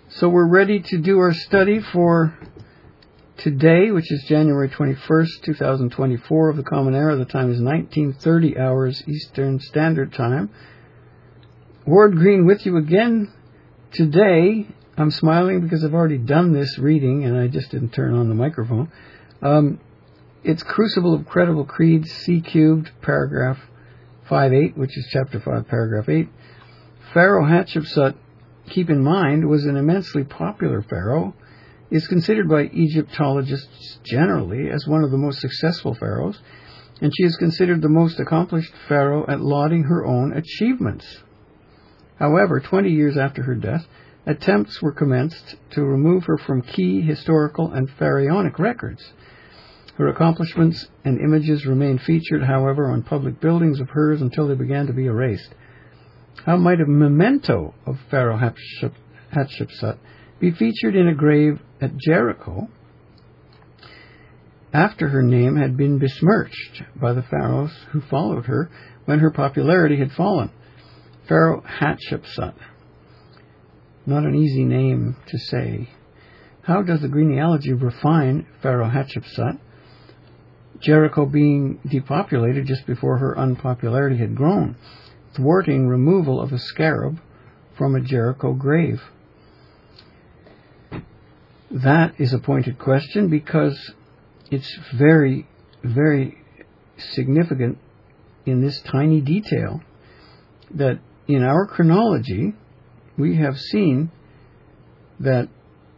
So we're ready to do our study for today, which is January 21st, 2024 of the Common Era. The time is 19:30 hours Eastern Standard Time. Ward Green with you again today. I'm smiling because I've already done this reading and I just didn't turn on the microphone. It's Crucible of Credible Creeds, C cubed, paragraph 5.8, which is chapter 5, paragraph 8. Pharaoh Hatshepsut, keep in mind, was an immensely popular pharaoh, is considered by Egyptologists generally as one of the most successful pharaohs, and she is considered the most accomplished pharaoh at lauding her own achievements. However, 20 years after her death, attempts were commenced to remove her from key historical and pharaonic records. Her accomplishments and images remain featured, however, on public buildings of hers until they began to be erased. How might a memento of Pharaoh Hatshepsut be featured in a grave at Jericho after her name had been besmirched by the pharaohs who followed her when her popularity had fallen? Pharaoh Hatshepsut. Not an easy name to say. How does the genealogy refine Pharaoh Hatshepsut, Jericho being depopulated just before her unpopularity had grown, thwarting removal of a scarab from a Jericho grave? That is a pointed question because it's very, very significant in this tiny detail that in our chronology we have seen that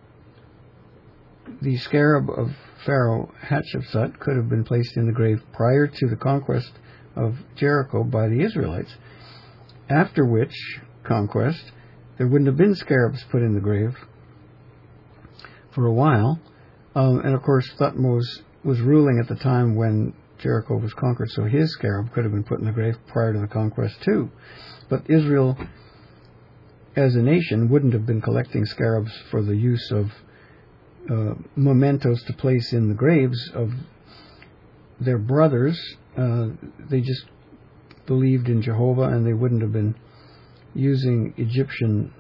the scarab of Pharaoh Hatshepsut could have been placed in the grave prior to the conquest of Jericho by the Israelites, after which conquest there wouldn't have been scarabs put in the grave for a while. And of course Thutmose was ruling at the time when Jericho was conquered, so his scarab could have been put in the grave prior to the conquest too. But Israel as a nation wouldn't have been collecting scarabs for the use of mementos to place in the graves of their brothers. They just believed in Jehovah, and they wouldn't have been using Egyptian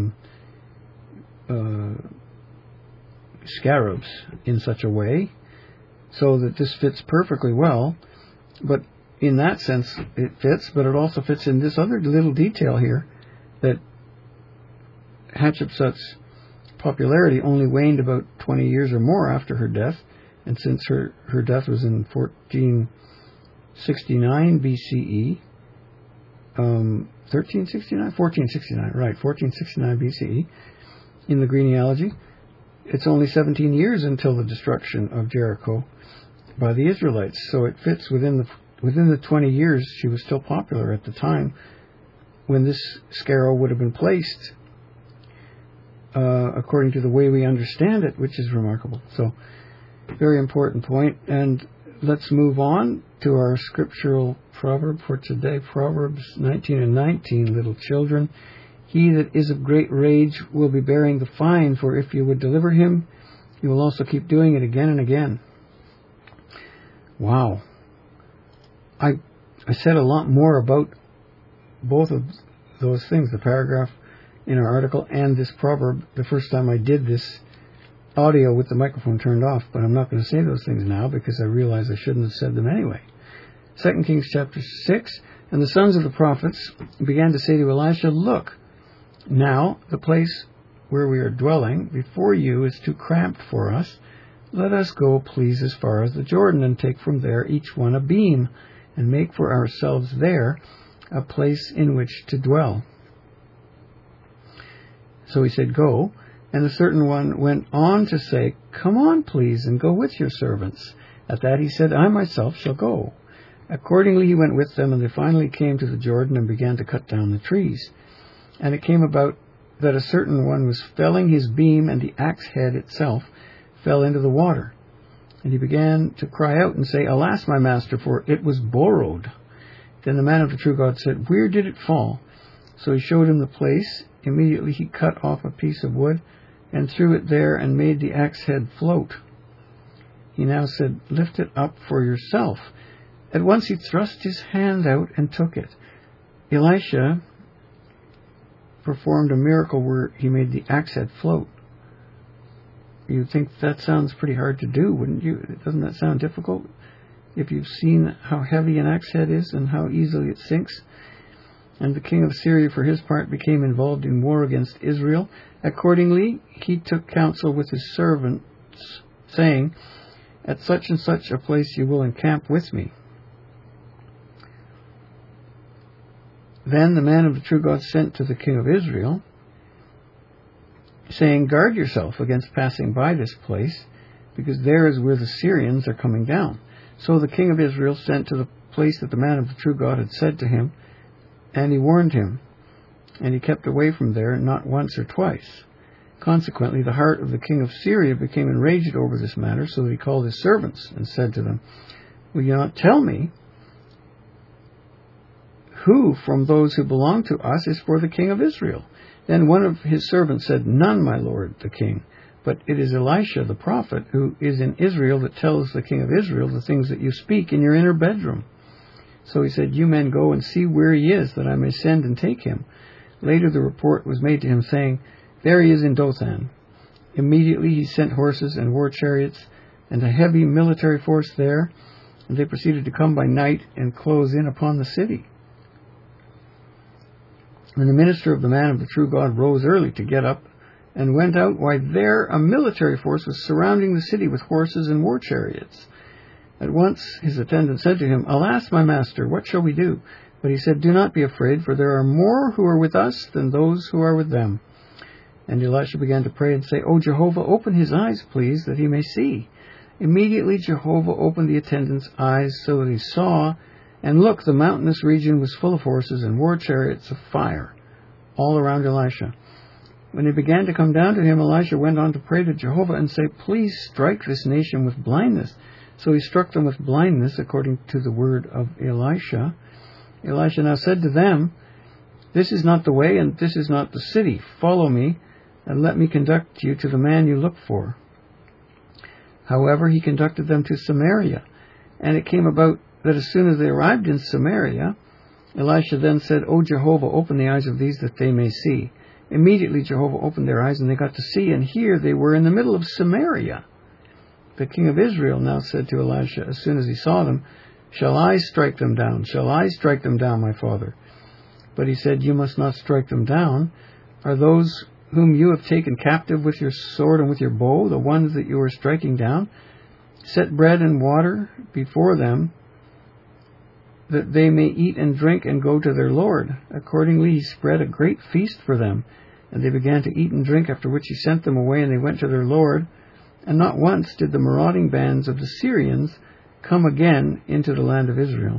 scarabs in such a way, so that this fits perfectly well. But in that sense it fits, but it also fits in this other little detail here, that Hatshepsut's popularity only waned about 20 years or more after her death, and since her death was in 1469 BCE, 1469, right, 1469 BCE, in the genealogy, it's only 17 years until the destruction of Jericho by the Israelites, so it fits within the 20 years she was still popular at the time when this scarab would have been placed, according to the way we understand it, which is remarkable. So, very important point. And let's move on to our scriptural proverb for today. Proverbs 19:19, little children. He that is of great rage will be bearing the fine, for if you would deliver him, you will also keep doing it again and again. Wow. I said a lot more about both of those things, the paragraph in our article and this proverb, the first time I did this audio with the microphone turned off, but I'm not going to say those things now because I realize I shouldn't have said them anyway. 2 Kings chapter 6, and the sons of the prophets began to say to Elisha, look, now the place where we are dwelling before you is too cramped for us. Let us go, please, as far as the Jordan, and take from there each one a beam, and make for ourselves there a place in which to dwell. So he said, go. And a certain one went on to say, come on, please, and go with your servants. At that he said, I myself shall go. Accordingly he went with them, and they finally came to the Jordan and began to cut down the trees. And it came about that a certain one was felling his beam, and the axe head itself fell into the water. And he began to cry out and say, alas, my master, for it was borrowed. Then the man of the true God said, where did it fall? So he showed him the place. Immediately he cut off a piece of wood and threw it there and made the axe head float. He now said, lift it up for yourself. At once he thrust his hand out and took it. Elisha performed a miracle where he made the axe head float. You'd think that sounds pretty hard to do, wouldn't you? Doesn't that sound difficult? If you've seen how heavy an axe head is and how easily it sinks. And the king of Syria, for his part, became involved in war against Israel. Accordingly, he took counsel with his servants, saying, "At such and such a place you will encamp with me." Then the man of the true God sent to the king of Israel, saying, "Guard yourself against passing by this place, because there is where the Syrians are coming down." So the king of Israel sent to the place that the man of the true God had said to him, and he warned him, and he kept away from there not once or twice. Consequently, the heart of the king of Syria became enraged over this matter, so that he called his servants and said to them, "Will you not tell me who from those who belong to us is for the king of Israel?" Then one of his servants said, "None, my lord the king, but it is Elisha the prophet, who is in Israel, that tells the king of Israel the things that you speak in your inner bedroom." So he said, "You men go and see where he is, that I may send and take him." Later the report was made to him, saying, "There he is in Dothan." Immediately he sent horses and war chariots and a heavy military force there, and they proceeded to come by night and close in upon the city. And the minister of the man of the true God rose early to get up and went out, while there a military force was surrounding the city with horses and war chariots. At once his attendant said to him, "Alas, my master, what shall we do?" But he said, "Do not be afraid, for there are more who are with us than those who are with them." And Elisha began to pray and say, "O Jehovah, open his eyes, please, that he may see." Immediately Jehovah opened the attendant's eyes so that he saw, and look, the mountainous region was full of horses and war chariots of fire all around Elisha. When they began to come down to him, Elisha went on to pray to Jehovah and say, "Please strike this nation with blindness." So he struck them with blindness, according to the word of Elisha. Elisha now said to them, "This is not the way, and this is not the city. Follow me, and let me conduct you to the man you look for." However, he conducted them to Samaria. And it came about that as soon as they arrived in Samaria, Elisha then said, "O Jehovah, open the eyes of these that they may see." Immediately Jehovah opened their eyes, and they got to see, and here they were in the middle of Samaria. The king of Israel now said to Elisha, as soon as he saw them, "Shall I strike them down? Shall I strike them down, my father?" But he said, "You must not strike them down. Are those whom you have taken captive with your sword and with your bow the ones that you are striking down? Set bread and water before them, that they may eat and drink and go to their lord." Accordingly he spread a great feast for them, and they began to eat and drink, after which he sent them away, and they went to their lord. And not once did the marauding bands of the Syrians come again into the land of Israel.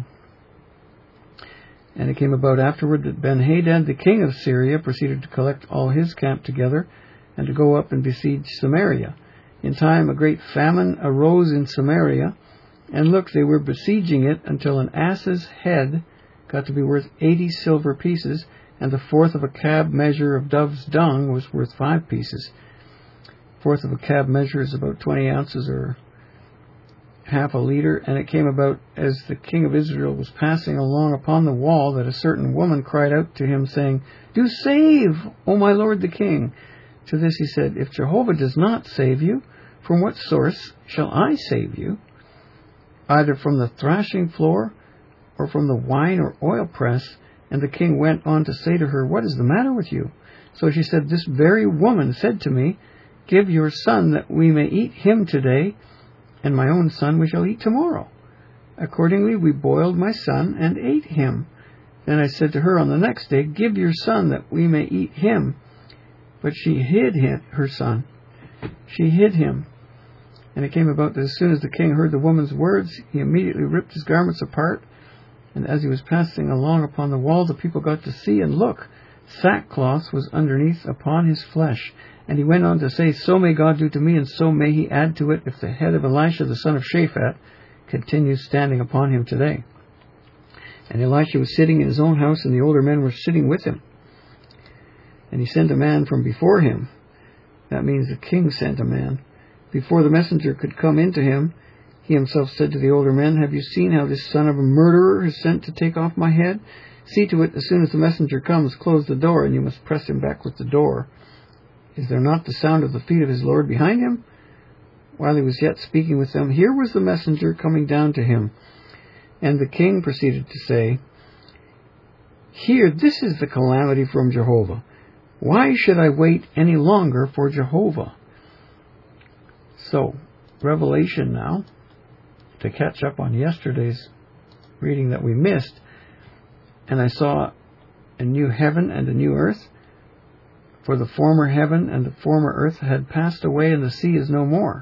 And it came about afterward that Ben-Hadad, the king of Syria, proceeded to collect all his camp together, and to go up and besiege Samaria. In time a great famine arose in Samaria, and look, they were besieging it until an ass's head got to be worth 80 silver pieces, and the fourth of a cab measure of dove's dung was worth 5 pieces. Fourth of a cab measure is about 20 ounces or half a liter. And it came about as the king of Israel was passing along upon the wall, that a certain woman cried out to him, saying, "Do save, O my lord the king." To this he said, "If Jehovah does not save you, from what source shall I save you? Either from the thrashing floor, or from the wine or oil press?" And the king went on to say to her, "What is the matter with you?" So she said, "This very woman said to me, 'Give your son that we may eat him today, and my own son we shall eat tomorrow.' Accordingly we boiled my son and ate him. Then I said to her on the next day, 'Give your son that we may eat him.' But she hid her son. She hid him. And it came about that as soon as the king heard the woman's words, he immediately ripped his garments apart. And as he was passing along upon the wall, the people got to see, and look, sackcloth was underneath upon his flesh. And he went on to say, "So may God do to me, and so may he add to it, if the head of Elisha the son of Shaphat continues standing upon him today." And Elisha was sitting in his own house, and the older men were sitting with him. And he sent a man from before him. That means the king sent a man. Before the messenger could come into him, he himself said to the older men, "Have you seen how this son of a murderer is sent to take off my head? See to it, as soon as the messenger comes, close the door, and you must press him back with the door. Is there not the sound of the feet of his Lord behind him? While he was yet speaking with them, here was the messenger coming down to him. And the king proceeded to say, Here, this is the calamity from Jehovah. Why should I wait any longer for Jehovah? So, Revelation now, to catch up on yesterday's reading that we missed. And I saw a new heaven and a new earth, for the former heaven and the former earth had passed away, and the sea is no more.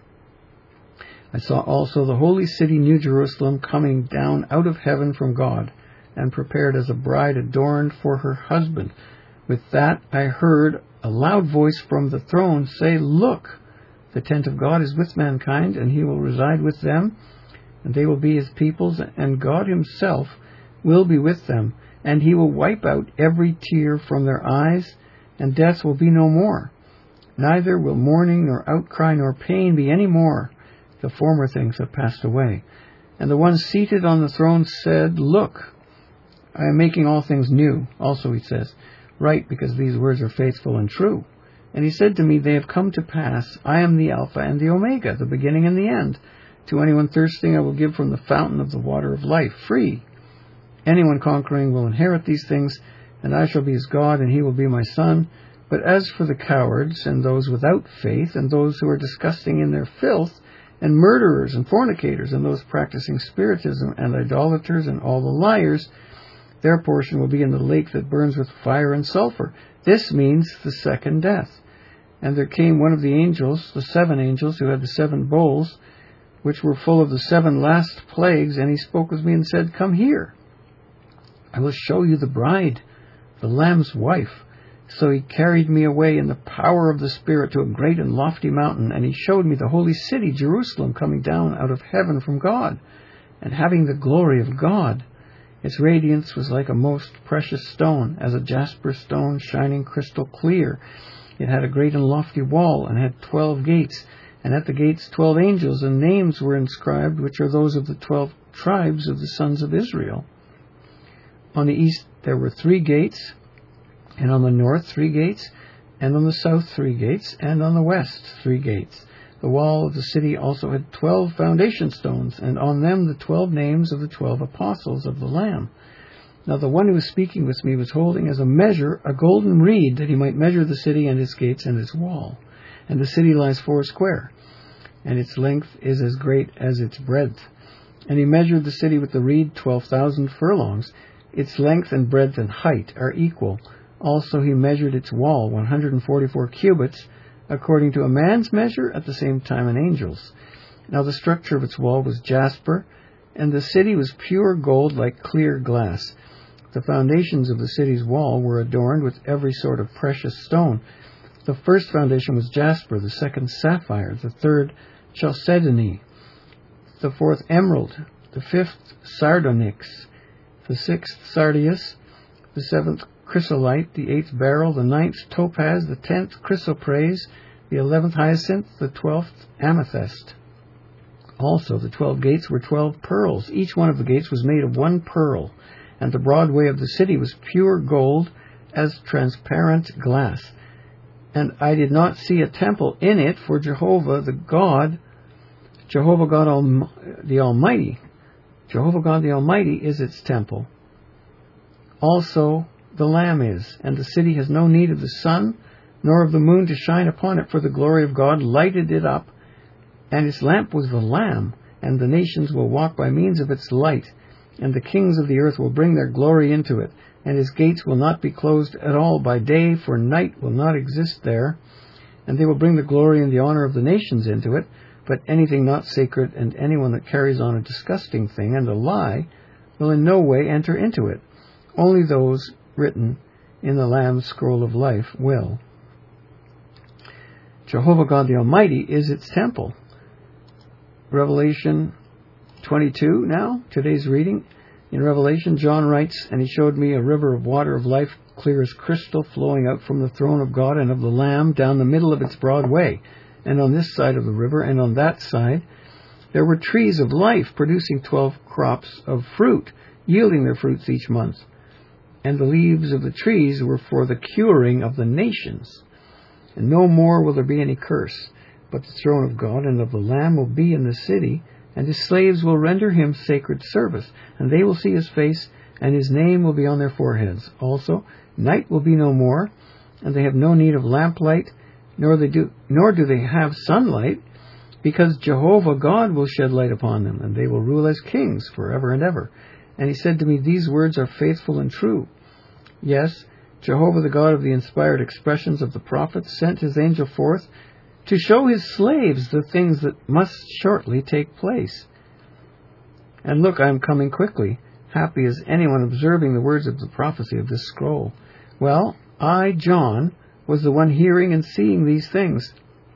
I saw also the holy city, New Jerusalem, coming down out of heaven from God, and prepared as a bride adorned for her husband. With that I heard a loud voice from the throne say, Look, the tent of God is with mankind, and he will reside with them, and they will be his peoples, and God himself will be with them, and he will wipe out every tear from their eyes, and death will be no more. Neither will mourning, nor outcry, nor pain be any more. The former things have passed away. And the one seated on the throne said, Look, I am making all things new. Also, he says, Write, because these words are faithful and true. And he said to me, They have come to pass. I am the Alpha and the Omega, the beginning and the end. To anyone thirsting I will give from the fountain of the water of life, free. Anyone conquering will inherit these things, and I shall be his God, and he will be my son. But as for the cowards, and those without faith, and those who are disgusting in their filth, and murderers, and fornicators, and those practicing spiritism, and idolaters, and all the liars, their portion will be in the lake that burns with fire and sulfur. This means the second death. And there came one of the angels, the 7 angels, who had the 7 bowls, which were full of the 7 last plagues, and he spoke with me and said, Come here. I will show you the bride, the Lamb's wife. So he carried me away in the power of the Spirit to a great and lofty mountain, and he showed me the holy city, Jerusalem, coming down out of heaven from God, and having the glory of God. Its radiance was like a most precious stone, as a jasper stone shining crystal clear. It had a great and lofty wall, and had 12 gates, and at the gates 12 angels, and names were inscribed, which are those of the 12 tribes of the sons of Israel. On the east there were 3 gates, and on the north 3 gates, and on the south 3 gates, and on the west 3 gates. The wall of the city also had 12 foundation stones, and on them the 12 names of the 12 apostles of the Lamb. Now the one who was speaking with me was holding as a measure a golden reed, that he might measure the city and its gates and its wall. And the city lies 4 square, and its length is as great as its breadth. And he measured the city with the reed 12,000 furlongs. Its length and breadth and height are equal. Also he measured its wall 144 cubits, according to a man's measure, at the same time an angel's. Now the structure of its wall was jasper, and the city was pure gold like clear glass. The foundations of the city's wall were adorned with every sort of precious stone. The first foundation was jasper, the second sapphire, the third chalcedony, the fourth emerald, the fifth sardonyx, the 6th sardius, the 7th chrysolite, the 8th beryl, the 9th topaz, the 10th chrysoprase, the 11th hyacinth, the 12th amethyst. Also the 12 gates were 12 pearls. Each one of the gates was made of 1 pearl, and the broad way of the city was pure gold as transparent glass. And I did not see a temple in it, for Jehovah God the Almighty. Jehovah God the Almighty is its temple. Also the Lamb is, and the city has no need of the sun, nor of the moon to shine upon it, for the glory of God lighted it up, and its lamp was the Lamb, and the nations will walk by means of its light, and the kings of the earth will bring their glory into it, and its gates will not be closed at all by day, for night will not exist there, and they will bring the glory and the honor of the nations into it, but anything not sacred and anyone that carries on a disgusting thing and a lie will in no way enter into it. Only those written in the Lamb's scroll of life will. Jehovah God the Almighty is its temple. Revelation 22 now, today's reading. In Revelation, John writes, And he showed me a river of water of life, clear as crystal, flowing out from the throne of God and of the Lamb down the middle of its broad way. And on this side of the river and on that side there were trees of life, producing 12 crops of fruit, yielding their fruits each month. and the leaves of the trees were for the curing of the nations. And no more will there be any curse, but the throne of God and of the Lamb will be in the city, and his slaves will render him sacred service, and they will see his face, and his name will be on their foreheads. Also, night will be no more, and they have no need of lamplight, nor do they have sunlight, because Jehovah God will shed light upon them, and they will rule as kings forever and ever. And he said to me, these words are faithful and true. Yes, Jehovah, the God of the inspired expressions of the prophets, sent his angel forth to show his slaves the things that must shortly take place. And look, I am coming quickly. Happy is anyone observing the words of the prophecy of this scroll. Well, I, John, was the one hearing and seeing these things.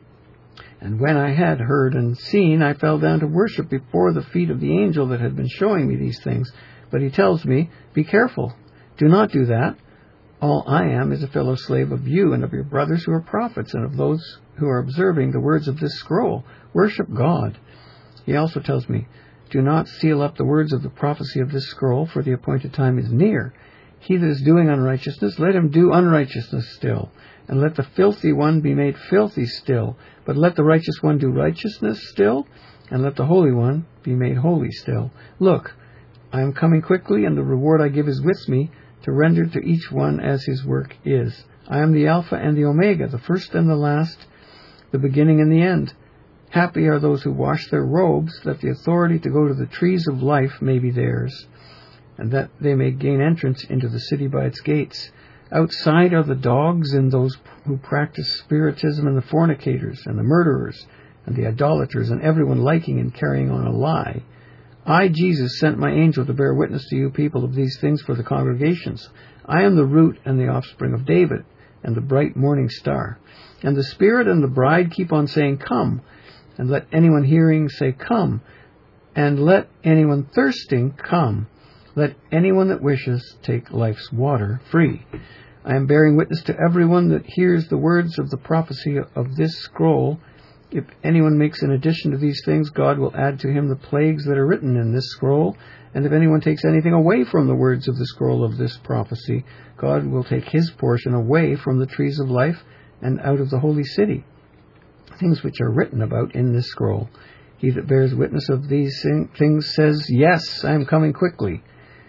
And when I had heard and seen, I fell down to worship before the feet of the angel that had been showing me these things. But he tells me, be careful. Do not do that. All I am is a fellow slave of you and of your brothers who are prophets and of those who are observing the words of this scroll. Worship God. He also tells me, do not seal up the words of the prophecy of this scroll, for the appointed time is near. He that is doing unrighteousness, let him do unrighteousness still. And let the filthy one be made filthy still. But let the righteous one do righteousness still. And let the holy one be made holy still. Look, I am coming quickly, and the reward I give is with me, to render to each one as his work is. I am the Alpha and the Omega, the first and the last, the beginning and the end. Happy are those who wash their robes, that the authority to go to the trees of life may be theirs, and that they may gain entrance into the city by its gates. Outside are the dogs and those who practice spiritism, and the fornicators and the murderers and the idolaters, and everyone liking and carrying on a lie. I, Jesus, sent my angel to bear witness to you people of these things for the congregations. I am the root and the offspring of David, and the bright morning star. And the Spirit and the bride keep on saying, come. And let anyone hearing say, come. And let anyone thirsting come. Let anyone that wishes take life's water free. I am bearing witness to everyone that hears the words of the prophecy of this scroll. If anyone makes an addition to these things, God will add to him the plagues that are written in this scroll. And if anyone takes anything away from the words of the scroll of this prophecy, God will take his portion away from the trees of life and out of the holy city, things which are written about in this scroll. He that bears witness of these things says, yes, I am coming quickly.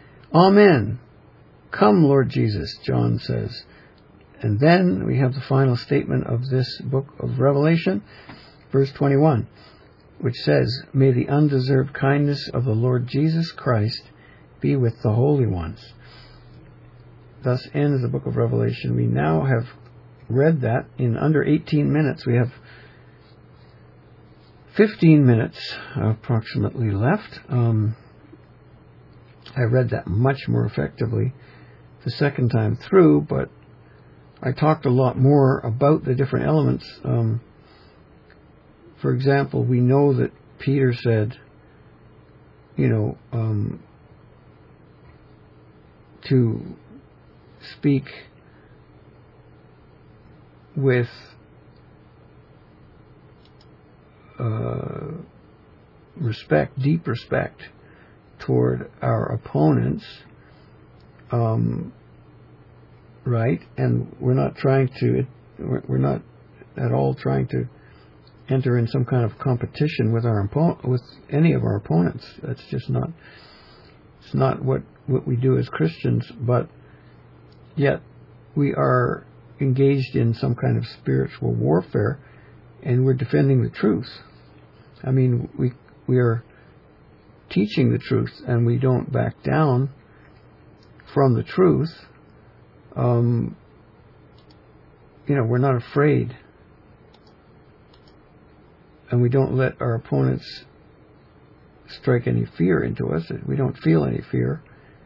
Amen. Come, Lord Jesus, John says. And then we have the final statement of this book of Revelation, verse 21, which says, may the undeserved kindness of the Lord Jesus Christ be with the holy ones. Thus ends the book of Revelation. We now have read that in under 18 minutes. We have 15 minutes approximately left. I read that much more effectively the second time through, but I talked a lot more about the different elements. For example, we know that Peter said, to speak with respect, deep respect toward our opponents, right? And we're not at all trying to enter in some kind of competition with with any of our opponents. That's just not. It's not what we do as Christians. But yet we are engaged in some kind of spiritual warfare, and we're defending the truth. I mean, we are teaching the truth, and we don't back down from the truth. We're not afraid, and we don't let our opponents strike any fear into us. We don't feel any fear.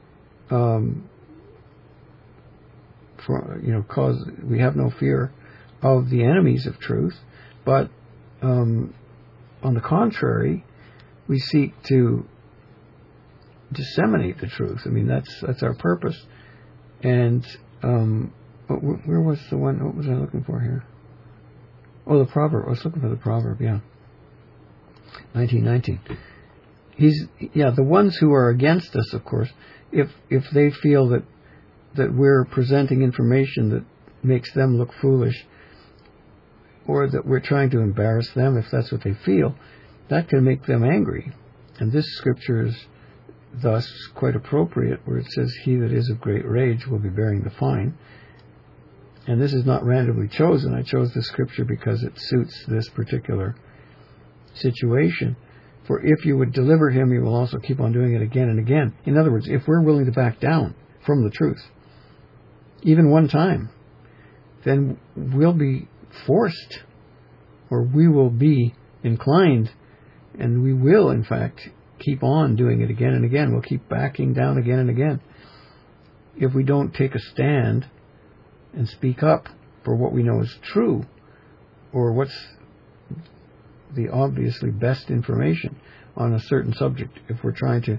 Cause we have no fear of the enemies of truth, but on the contrary, we seek to disseminate the truth. I mean, that's our purpose. And where was the one? What was I looking for here? Oh, the proverb. I was looking for the proverb. Yeah, 19:19. The ones who are against us, of course, if they feel that that we're presenting information that makes them look foolish, or that we're trying to embarrass them, if that's what they feel, that can make them angry. And this scripture is thus quite appropriate, where it says, "He that is of great rage will be bearing the fine." And this is not randomly chosen. I chose this scripture because it suits this particular situation. For if you would deliver him, you will also keep on doing it again and again. In other words, if we're willing to back down from the truth, even one time, then we'll be forced, or we will be inclined, and we will, in fact, keep on doing it again and again. We'll keep backing down again and again if we don't take a stand and speak up for what we know is true, or what's the obviously best information on a certain subject. If we're trying to,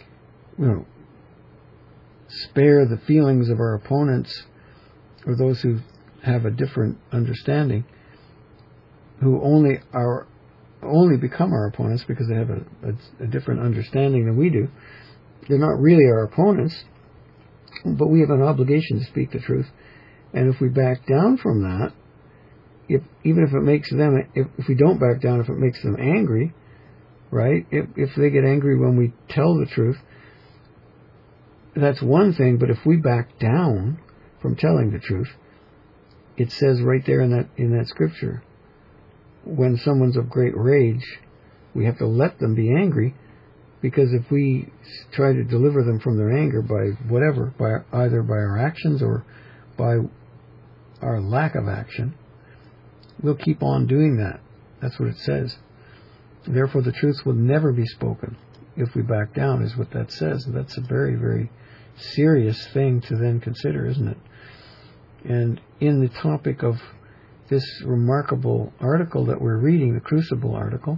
spare the feelings of our opponents, or those who have a different understanding, who only become our opponents because they have a different understanding than we do. They're not really our opponents, but we have an obligation to speak the truth. And if we back down from that, even if it makes them, if we don't back down, if it makes them angry, right? If they get angry when we tell the truth, that's one thing. But if we back down from telling the truth, it says right there in that scripture, when someone's of great rage, we have to let them be angry, because if we try to deliver them from their anger by whatever, either by our actions or by our lack of action, we'll keep on doing that. That's what it says. Therefore, the truth will never be spoken if we back down, is what that says. And that's a very, very serious thing to then consider, isn't it? And in the topic of this remarkable article that we're reading, the Crucible article,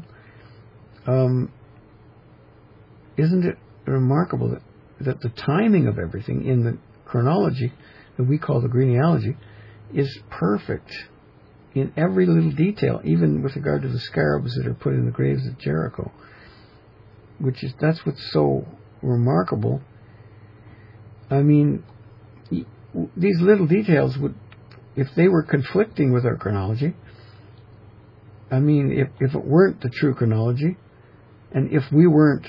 isn't it remarkable that the timing of everything in the chronology that we call the genealogy is perfect in every little detail, even with regard to the scarabs that are put in the graves at Jericho. That's what's so remarkable. I mean, these little details would, if they were conflicting with our chronology, I mean, if it weren't the true chronology, and if we weren't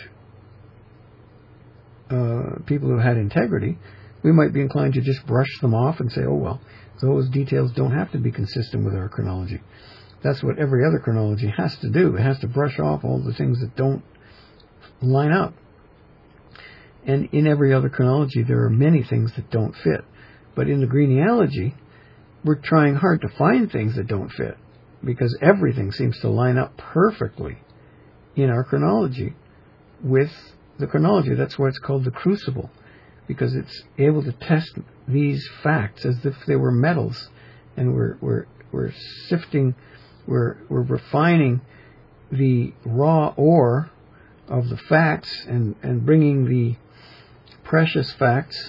people who had integrity, we might be inclined to just brush them off and say, oh, well, those details don't have to be consistent with our chronology. That's what every other chronology has to do. It has to brush off all the things that don't line up. And in every other chronology, there are many things that don't fit. But in the genealogy, we're trying hard to find things that don't fit, because everything seems to line up perfectly in our chronology with the chronology. That's why it's called the Crucible, because it's able to test these facts as if they were metals, and we're sifting, we're refining the raw ore of the facts and bringing the precious facts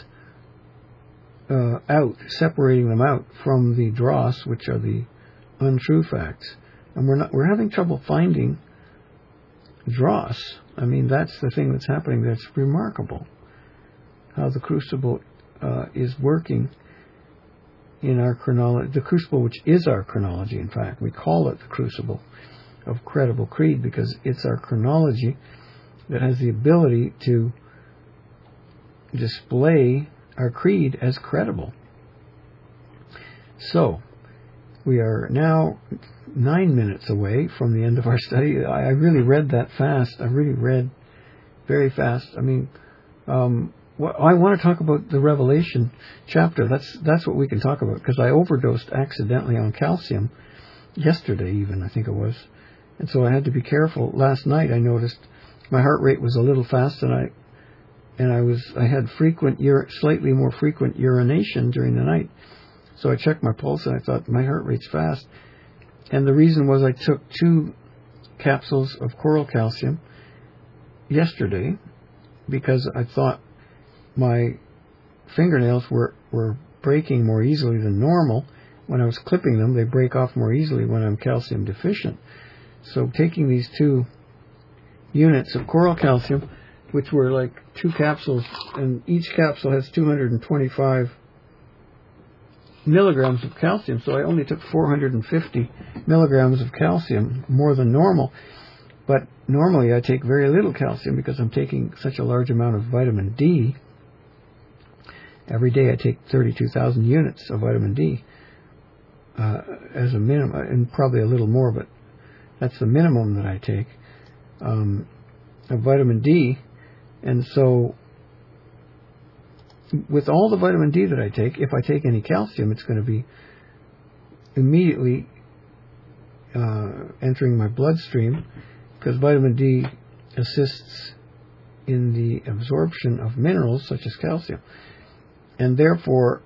out, separating them out from the dross, which are the untrue facts. And we're having trouble finding dross. I mean, that's the thing that's happening. That's remarkable, how the Crucible is working in our chronology. The Crucible, which is our chronology, in fact. We call it the Crucible of Credible Creed because it's our chronology that has the ability to display our creed as credible. So, we are now 9 minutes away from the end of our study. I really read that fast. I really read very fast. I mean, I want to talk about the Revelation chapter. That's what we can talk about, because I overdosed accidentally on calcium yesterday, even, I think it was. And so I had to be careful. Last night I noticed my heart rate was a little fast, and I had slightly more frequent urination during the night. So I checked my pulse and I thought, my heart rate's fast. And the reason was I took 2 capsules of coral calcium yesterday, because I thought my fingernails were breaking more easily than normal. When I was clipping them, they break off more easily when I'm calcium deficient. So taking these 2 units of coral calcium, which were like 2 capsules, and each capsule has 225 milligrams of calcium, so I only took 450 milligrams of calcium, more than normal. But normally I take very little calcium because I'm taking such a large amount of vitamin D. Every day I take 32,000 units of vitamin D as a minimum, and probably a little more, but that's the minimum that I take of vitamin D. And so with all the vitamin D that I take, if I take any calcium, it's going to be immediately entering my bloodstream, because vitamin D assists in the absorption of minerals such as calcium. And therefore,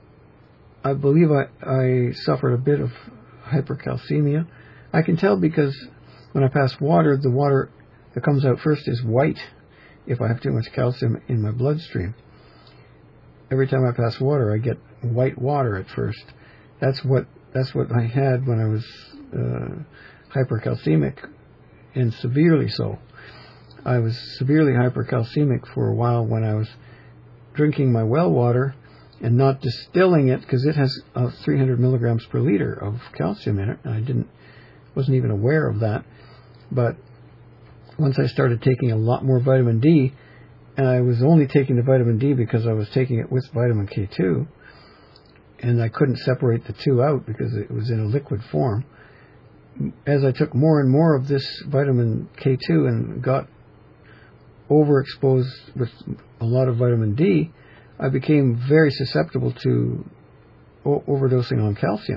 I believe I suffered a bit of hypercalcemia. I can tell because when I pass water, the water that comes out first is white if I have too much calcium in my bloodstream. Every time I pass water, I get white water at first. That's what I had when I was hypercalcemic, and severely so. I was severely hypercalcemic for a while when I was drinking my well water and not distilling it, because it has 300 milligrams per liter of calcium in it. And I wasn't even aware of that. But once I started taking a lot more vitamin D, and I was only taking the vitamin D because I was taking it with vitamin K2, and I couldn't separate the two out because it was in a liquid form. As I took more and more of this vitamin K2 and got overexposed with a lot of vitamin D, I became very susceptible to overdosing on calcium.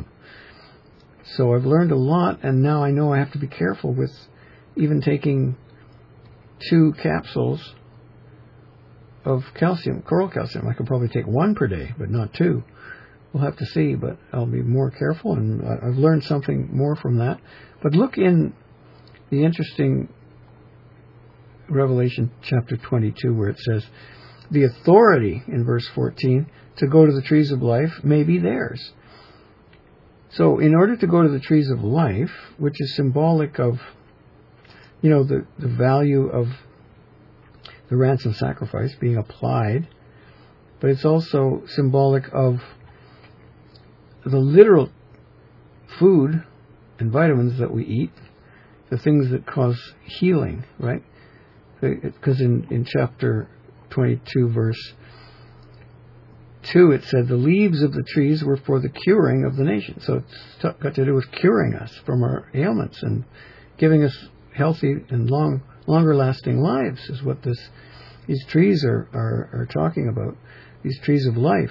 So I've learned a lot, and now I know I have to be careful with even taking 2 capsules of calcium, coral calcium. I could probably take 1 per day, but not 2. We'll have to see, but I'll be more careful, and I've learned something more from that. But look in the interesting Revelation chapter 22, where it says, the authority, in verse 14, to go to the trees of life may be theirs. So in order to go to the trees of life, which is symbolic of, the value of the ransom sacrifice being applied, but it's also symbolic of the literal food and vitamins that we eat, the things that cause healing, right? Because in chapter 22, verse 2, it said, the leaves of the trees were for the curing of the nation. So it's got to do with curing us from our ailments and giving us healthy and longer lasting lives, is what these trees are talking about, these trees of life.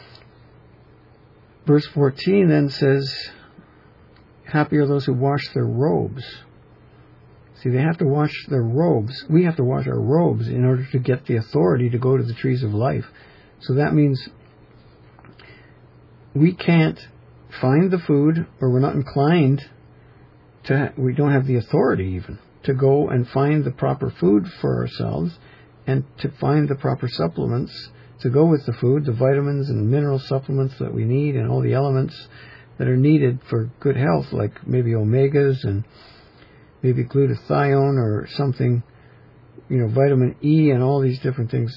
Verse 14 then says, happy are those who wash their robes. See, they have to wash their robes. We have to wash our robes in order to get the authority to go to the trees of life. So that means we can't find the food, or we're not inclined to, we don't have the authority even to go and find the proper food for ourselves, and to find the proper supplements to go with the food, the vitamins and mineral supplements that we need, and all the elements that are needed for good health, like maybe omegas and maybe glutathione or something, vitamin E and all these different things,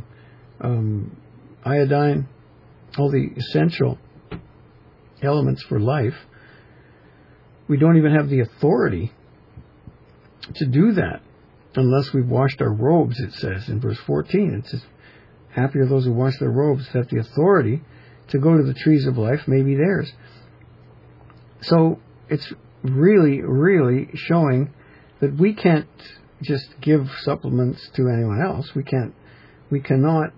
iodine, all the essential elements for life. We don't even have the authority to do that unless we've washed our robes, it says in verse 14. It says, happy are those who wash their robes, that the authority to go to the trees of life may be theirs. So it's really, really showing that we can't just give supplements to anyone else. We cannot,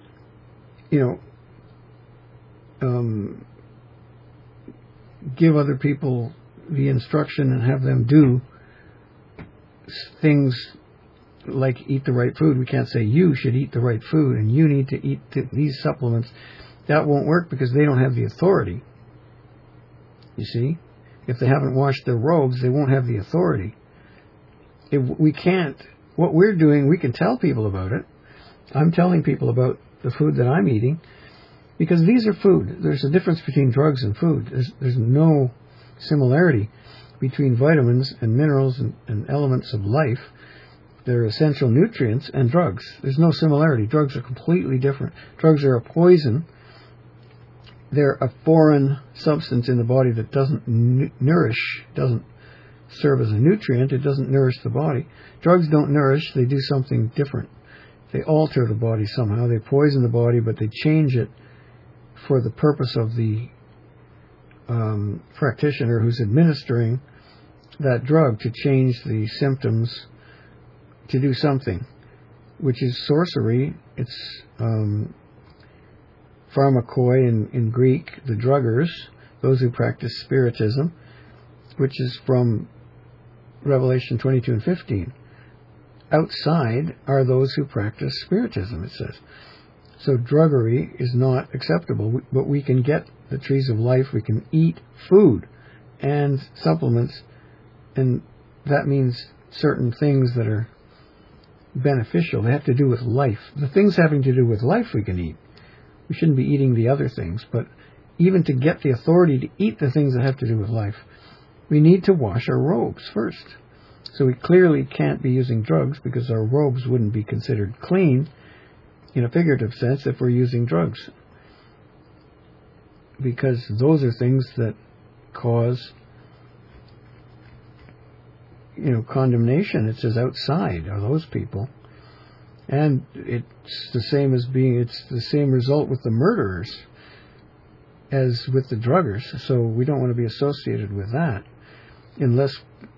give other people the instruction and have them do things like eat the right food. We can't say you should eat the right food and you need to eat these supplements. That won't work because they don't have the authority. You see? If they haven't washed their robes, they won't have the authority. We can't. What we're doing, we can tell people about it. I'm telling people about the food that I'm eating because these are food. There's a difference between drugs and food. There's no similarity between vitamins and minerals and elements of life. They're essential nutrients and drugs. There's no similarity. Drugs are completely different. Drugs are a poison they're a foreign substance in the body that doesn't nourish, doesn't serve as a nutrient. It doesn't nourish the body. Drugs don't nourish. They do something different. They alter the body somehow. They poison the body, but they change it for the purpose of the practitioner who's administering that drug, to change the symptoms, to do something, which is sorcery. It's pharmakoi in Greek, the druggers, those who practice spiritism, which is from Revelation 22 and 15. Outside are those who practice spiritism, it says. So druggery is not acceptable, but we can get the trees of life, we can eat food and supplements, and that means certain things that are beneficial. They have to do with life. The things having to do with life we can eat. We shouldn't be eating the other things, but even to get the authority to eat the things that have to do with life, we need to wash our robes first. So we clearly can't be using drugs, because our robes wouldn't be considered clean in a figurative sense if we're using drugs, because those are things that cause, condemnation. It says outside are those people, and it's the same result with the murderers as with the druggers. So we don't want to be associated with that, unless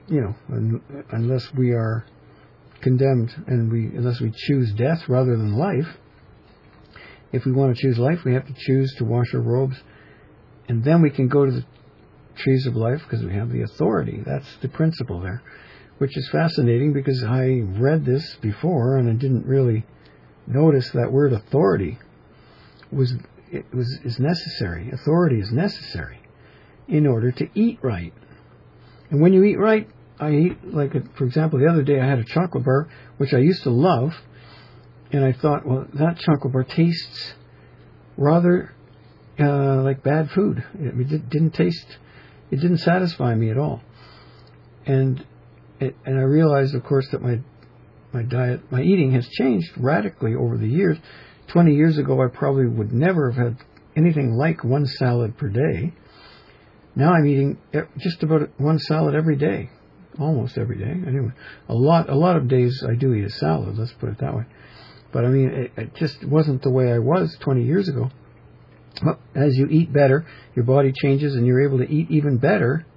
we are condemned, and unless we choose death rather than life. If we want to choose life, we have to choose to wash our robes, and then we can go to the trees of life, because we have the authority. That's the principle there, which is fascinating, because I read this before and I didn't really notice that word authority is necessary. Authority is necessary in order to eat right. And when you eat right, I eat, for example, the other day I had a chocolate bar, which I used to love, and I thought, well, that chocolate bar tastes rather like bad food. It didn't satisfy me at all. And I realized, of course, that my diet, my eating has changed radically over the years. 20 years ago, I probably would never have had anything like one salad per day. Now I'm eating just about one salad every day, almost every day. Anyway, a lot of days I do eat a salad. Let's put it that way. But I mean, it just wasn't the way I was 20 years ago. Well, as you eat better, your body changes, and you're able to eat even better.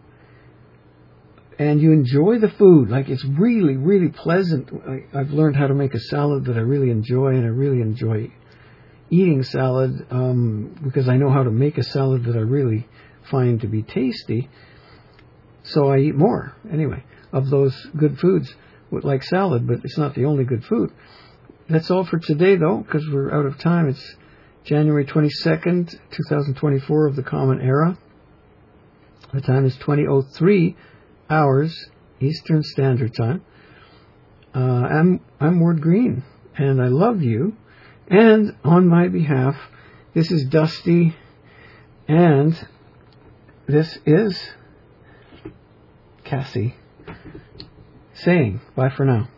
And you enjoy the food. It's really, really pleasant. I've learned how to make a salad that I really enjoy, and I really enjoy eating salad because I know how to make a salad that I really find to be tasty. So I eat more, anyway, of those good foods, like salad, but it's not the only good food. That's all for today, though, because we're out of time. It's January 22nd, 2024 of the Common Era. The time is 20:03 hours Eastern Standard Time. I'm Ward Green, and I love you. And on my behalf, this is Dusty, and this is Cassie saying bye for now.